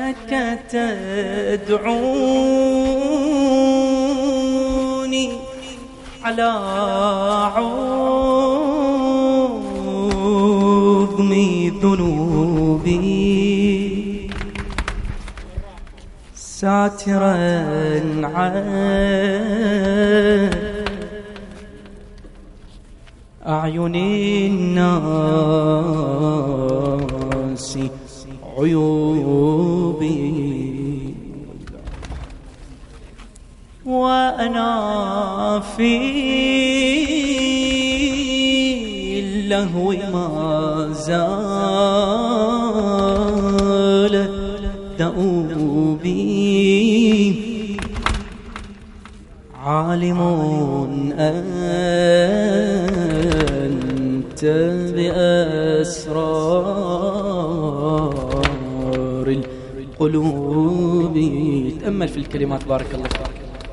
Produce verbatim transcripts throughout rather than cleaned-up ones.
لك تدعوني على عظم ذنوبي ساترا عن أعين الناس عيوبي وأنا في اللهو ما زال دؤوبي عالم أنت بأسرار القلوب. تأمل في الكلمات بارك الله فيك.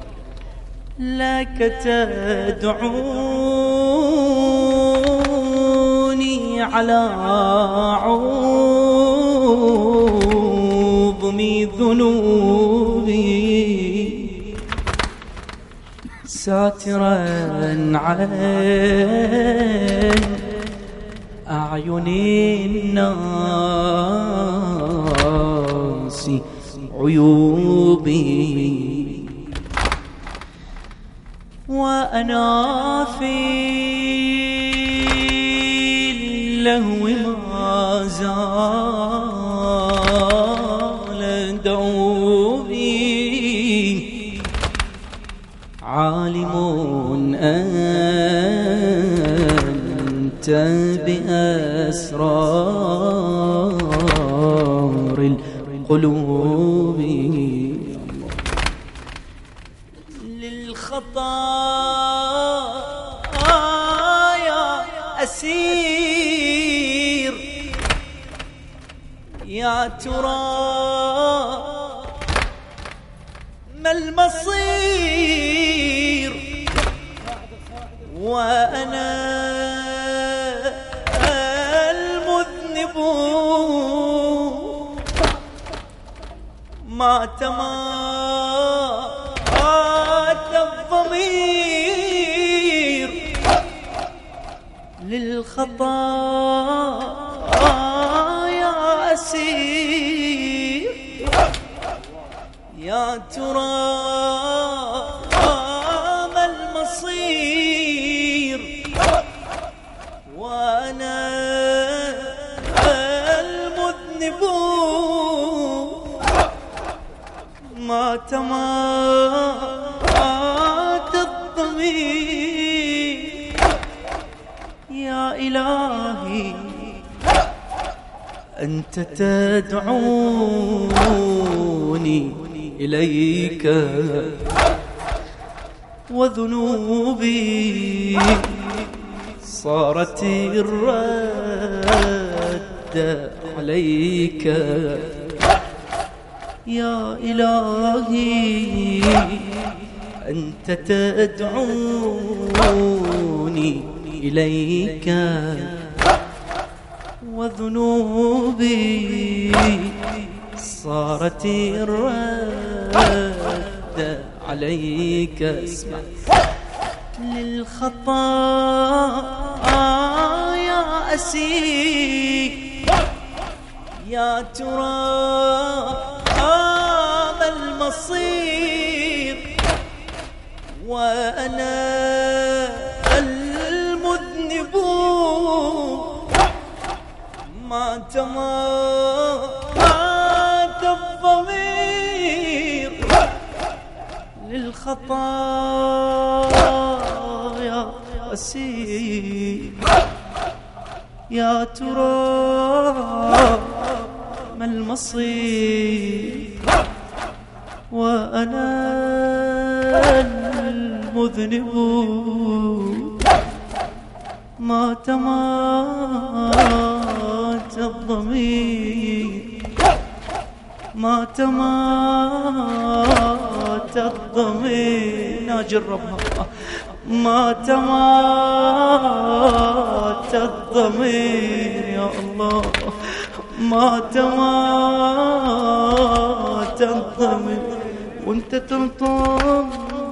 لك تدعوني على عظم ذنوبي ساترا عن أعين الناس عيوبي وأنا في اللهو ما زال دوبي عالم أنت بأسرار القلوب. للخطايا أسير يا ترى ما المصير وأنا المذنب ما تمات الضمير. للخطايا أسير يا ترى ما المصير وأنا المذنب ما تمات الضمير. يا إلهي أنت تدعوني إليك وذنوبي صارت الرد عليك. يا إلهي أنت تدعوني إليك وذنوبي صارت الرد عليك. اسمع. للخطايا أسير يا ترى ما المصير وأنا المذنب ما تمات الضمير. للخطايا أسير يا ترى ما المصير وأنا المذنب ما تمات الضمير ما تمات الضمير. ناجي الرب ما تمات الضمير يا الله ما تمات الضمير وانت تنطر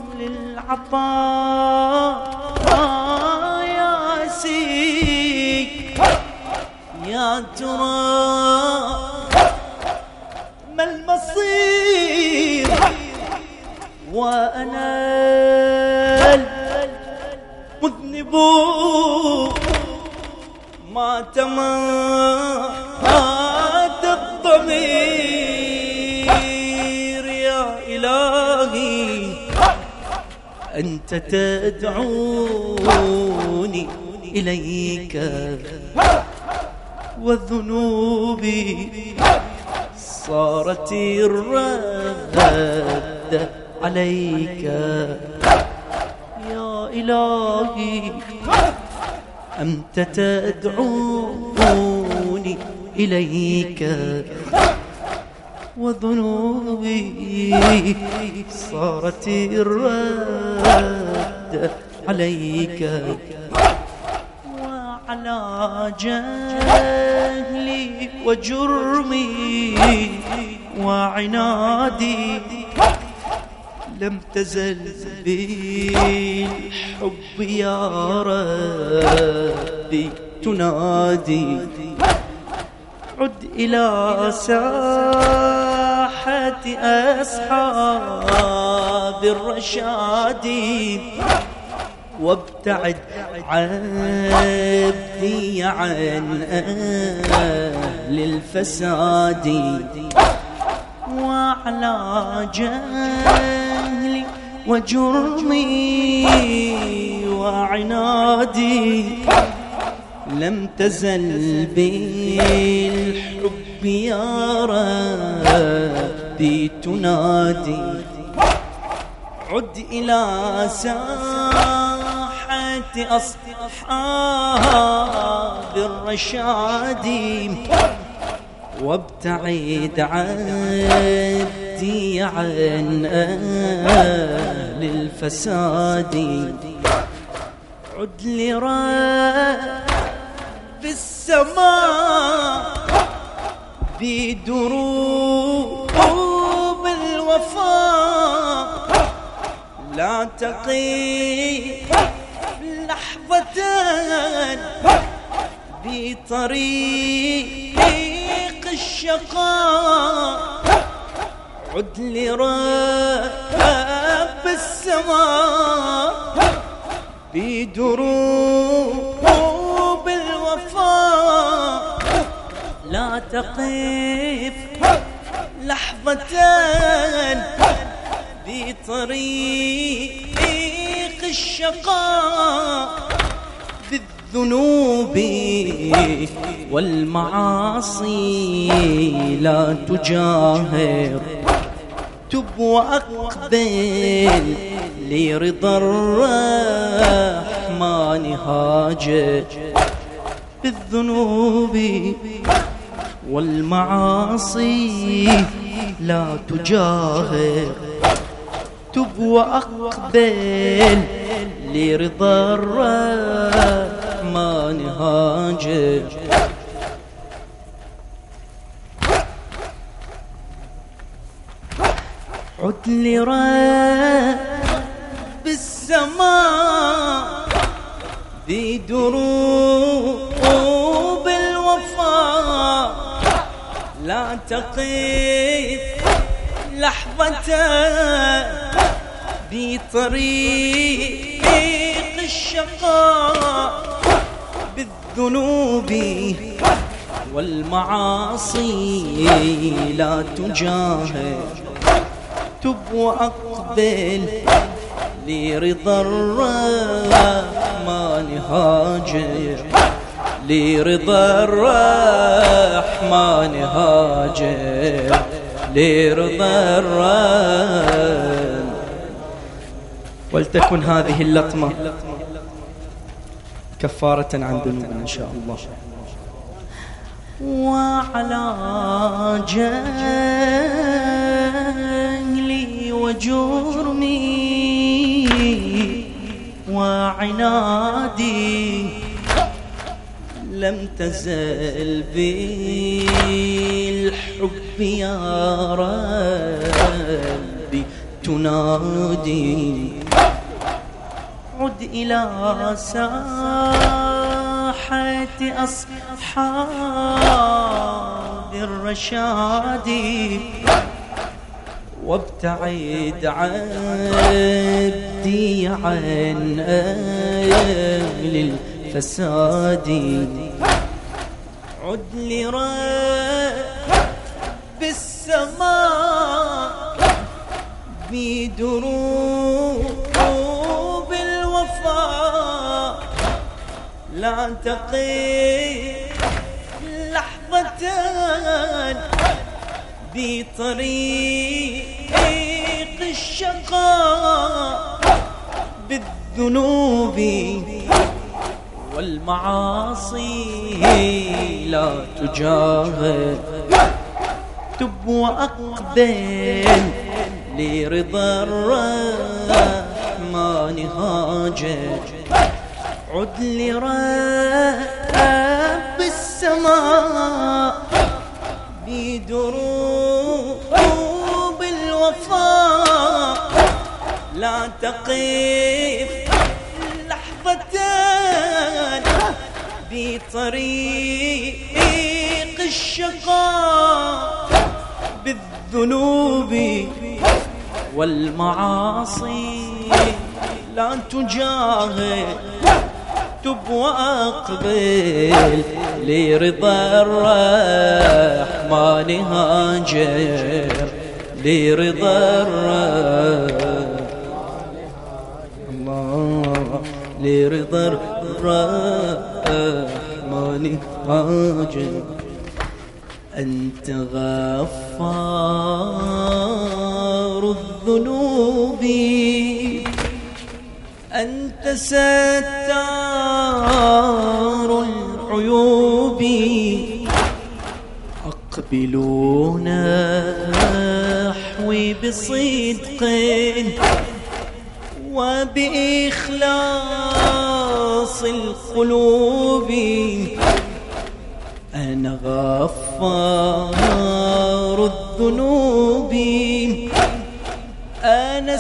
للعطاء يا سيك يا ترى ما المصير وأنا المذنب ما تمات الضمير يا إلهي أنت تدعوني إليك وذنوبي صارت الرد عليك يا إلهي أنت تدعوني إليك وذنوبي صارت الرد عليك وعلى جهلي وجرمي وعنادي لم تزل بالحب يا ربي تنادي عد إلى ساحة أصحاب الرشاد وابتعد عبدي عن أهل الفساد وعلى جهلي وجرمي وعنادي لم تزل بالحب يا ربي تنادي عد إلى ساحة أصحاب الرشاد وابتعد عبدي عن أهل الفساد عد لرب السماء بدروب الوفاء لا تقف لحظة بطريق الشقاء عد لرب السماء بدروب الوفاء لا تقف لحظة بطريق الشقاء بالذنوب والمعاصي لا تجاهر تب وأقبل لرضا الرحمن هاجر بالذنوب والمعاصي لا تجاهر تب وأقبل لرضا الرحمن هاجر عد لرب السماء بدروب الوفاء لا تقف لحظة بطريق الشقاء بالذنوب والمعاصي لا تجاهر تب وأقبل لرضا الرحمن هاجر لرضا الرحمن هاجر لرضا الرحمن. ولتكن هذه اللطمة كفارة عن ذنوبنا إن شاء الله. وعلى جهلي وجرمي وعنادي لم تزل بالحب يا ربي تنادي. عد إلى ساحة أصحاب الرشاد وابتعد عبدي عن أهل الفساد. عد لرب السماء بدروب الوفاء لا تقف لحظة بطريق الشقاء بالذنوب والمعاصي لا تجاهر. تب وأقبل لرضا الرحمن هاجر. عد لرب السماء بدروب الوفاء لا تقف لحظة بطريق الشقاء بالذنوب والمعاصي لا تجاهر. تب وأقبل لرضا الرحمن هاجر. لرضا الله لرضا الرحمن هاجر. أنت غفار الذنوب أنت ستار العيوب. أقبلوا نحوي بصدق وبإخلاص القلوب. أنا غفار الذنوب أنا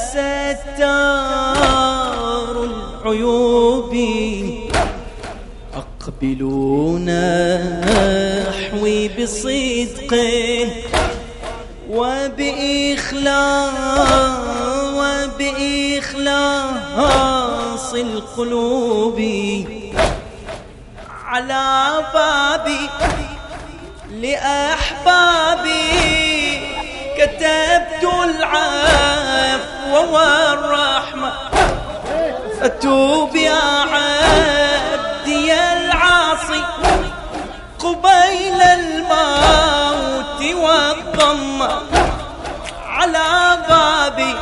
ستار العيوب. أقبلوا نحوي بصدق وبإخلاص وبإخلاص القلوب. على بابي لأحبابي كتبت العفو والرحمة. فتوب يا عبدي العاصي قبيل الموت والضمة. على بابي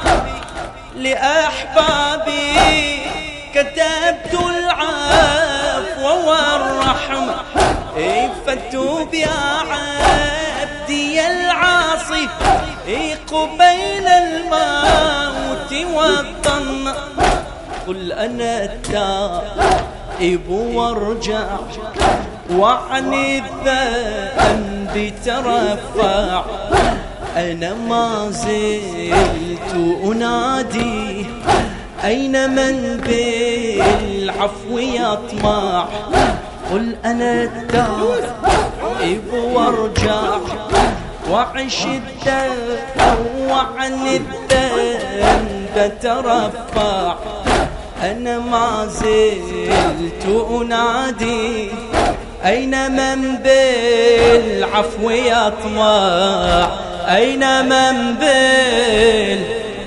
لأحبابي كتبت العفو والرحمة. فتوب يا عبدي العاصي قبيل الموت والضمة. قل أنا التائب وارجع وعن الذنب ترفع. أنا ما زلت أنادي أين من بالعفو يطمع. قل أنا التائب وارجع وعش الدهر وعن الذنب ترفع. أنا ما زلت أنادي أين من بالعفو يطمع. أين من بال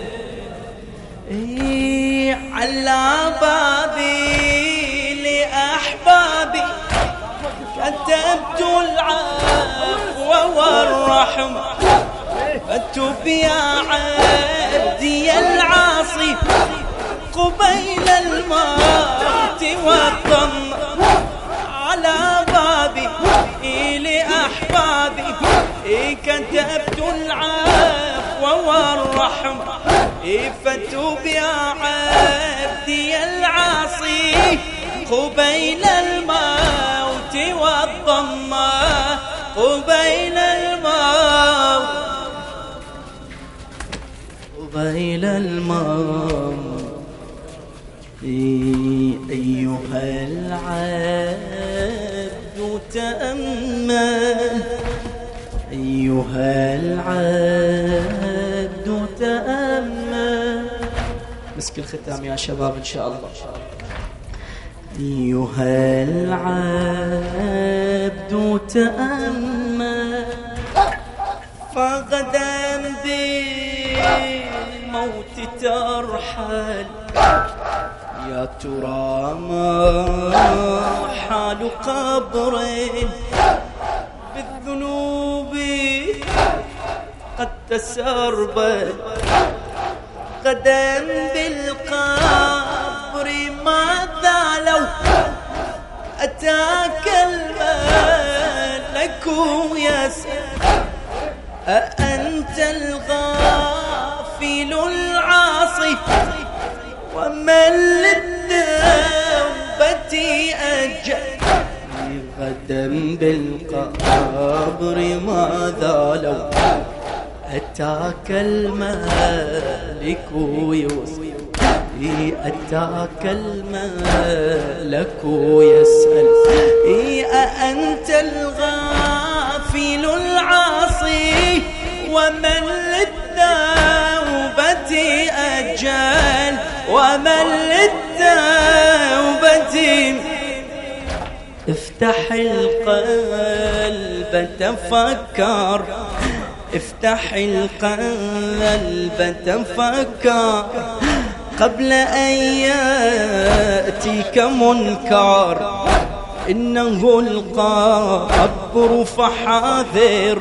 إيه على بابي لأحبابي كتبت العفو والرحمة. فتوب يا عبدي العاصي قبيل الموت والضمة. على بابي لأحبابي كتبت العفو والرحمة. فتوب يا عبدي العاصي قبيل الموت والضمة. قبيل الموت يبغى إلى الماء. أيها العبد تأمل، أيها العبد تأمل. مسك الختام يا شباب إن شاء الله. أيها العبد تأمل، فغدا بالموت ترحل، يا ترى ما حال قبر بالذنوب قد تسربل. غدا بالقبر ماذا لو أتاك الملك يسأل، أأنت الغافل العاصي ومن للتوبة أجل. غدا بالقبر ماذا لو أتاك الملك يوسف، أتاك الملك يسأل، أأنت الغافل العاصي ومن للتوبة أجل، ومن للتوبة. افتح القلب تفكر، افتح القلب تفكر، قبل أن يأتيك منكر. إنه القبر فحاذر،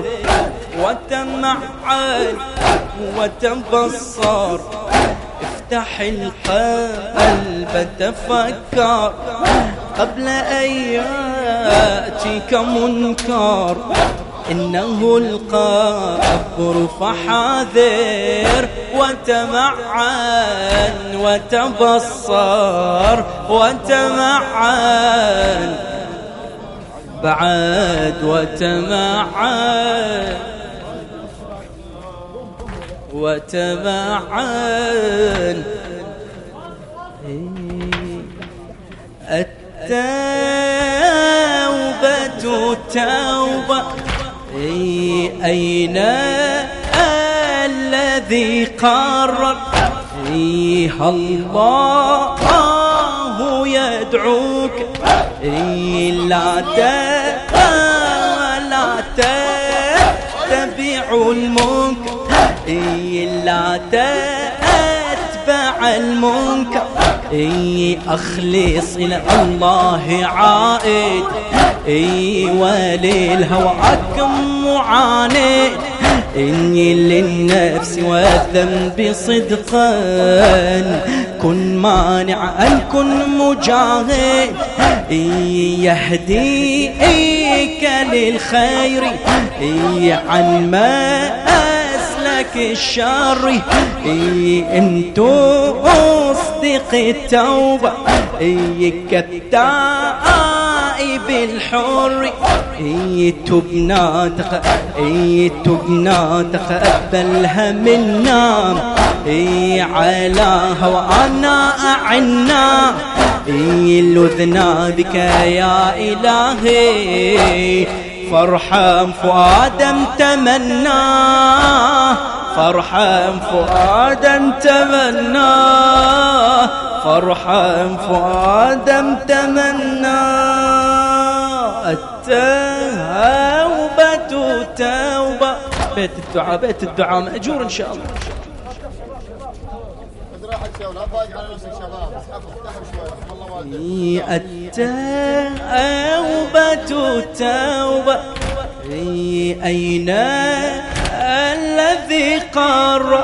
وتمعن وتبصر. افتح القلب تفكر، قبل أن يأتيك منكر. إنه القبر فحاذر، وتمعن وتبصر، وتمعن بعد، وتمعن وتمعن. التوبة توبة، أين الذي قرر؟ الله يدعوك، لا لا تتبع المنكر، لا تتبع المنكر. أخلص إلى الله عائد، وللهوى أكم معاند. إني للنفس والذنب صدقا، كن مانعا كن مجاهد. يهديك للخير عن ما أسلك الشر. إن تصدق التوبة كالتائب الحر. تبنا تبنا تقبلها منا، على هوانا أعنا. لذنا بك يا إلهي، فرحا فؤادا تمنى، فرحا فؤادا تمنى، فرحا فؤادا تمنى. التوبة توبة. بيت الدعاء، بيت الدعاء مأجور إن شاء الله. التوبة توبة، أين الذي قرر؟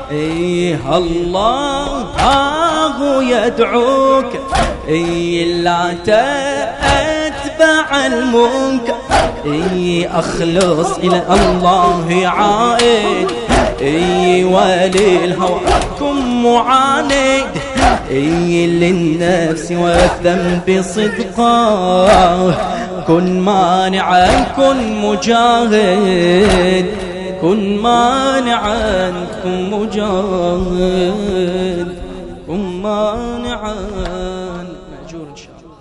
الله يدعوك، لا تتبع المنكر. أخلص إلى الله عائد، وللهوى كن معاند. للنفس والذنب صدقا، كن مانعا كن مجاهد. كن مانعا كن مجاهد كن مانعا مأجور إن شاء الله.